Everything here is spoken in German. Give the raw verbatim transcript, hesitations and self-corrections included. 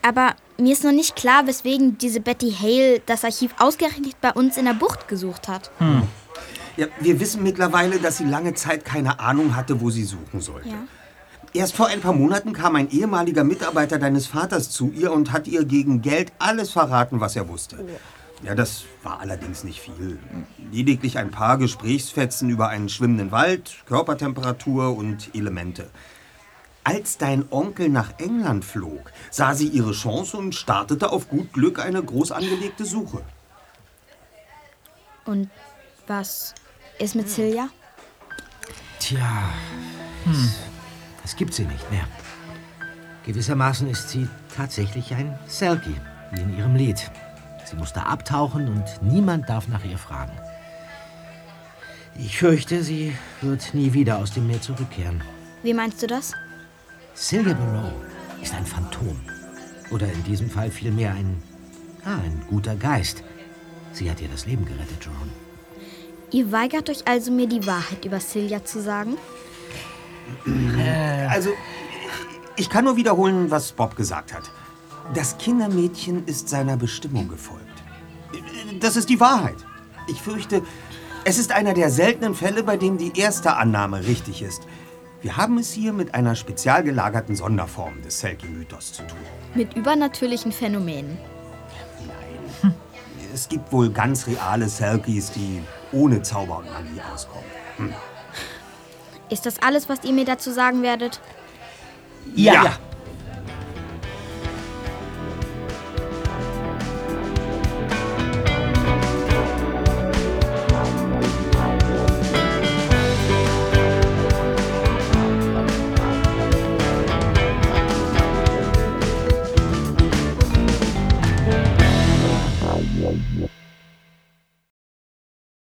Aber mir ist noch nicht klar, weswegen diese Betty Hale das Archiv ausgerechnet bei uns in der Bucht gesucht hat. Hm. Ja, wir wissen mittlerweile, dass sie lange Zeit keine Ahnung hatte, wo sie suchen sollte. Ja. Erst vor ein paar Monaten kam ein ehemaliger Mitarbeiter deines Vaters zu ihr und hat ihr gegen Geld alles verraten, was er wusste. Ja, das war allerdings nicht viel. Lediglich ein paar Gesprächsfetzen über einen schwimmenden Wald, Körpertemperatur und Elemente. Als dein Onkel nach England flog, sah sie ihre Chance und startete auf gut Glück eine groß angelegte Suche. Und was ist mit Celia? Tja, hm. es gibt sie nicht mehr. Gewissermaßen ist sie tatsächlich ein Selkie, wie in ihrem Lied. Sie musste abtauchen und niemand darf nach ihr fragen. Ich fürchte, sie wird nie wieder aus dem Meer zurückkehren. Wie meinst du das? Celia Barrow ist ein Phantom. Oder in diesem Fall vielmehr ein, ah, ein guter Geist. Sie hat ihr das Leben gerettet, Jerome. Ihr weigert euch also, mir die Wahrheit über Celia zu sagen? Also, ich kann nur wiederholen, was Bob gesagt hat. Das Kindermädchen ist seiner Bestimmung gefolgt. Das ist die Wahrheit. Ich fürchte, es ist einer der seltenen Fälle, bei dem die erste Annahme richtig ist. Wir haben es hier mit einer spezial gelagerten Sonderform des Selkie-Mythos zu tun. Mit übernatürlichen Phänomenen. Nein. Es gibt wohl ganz reale Selkies, die ohne Zauber und Magie auskommen. Hm. Ist das alles, was ihr mir dazu sagen werdet? Ja. ja. Yeah.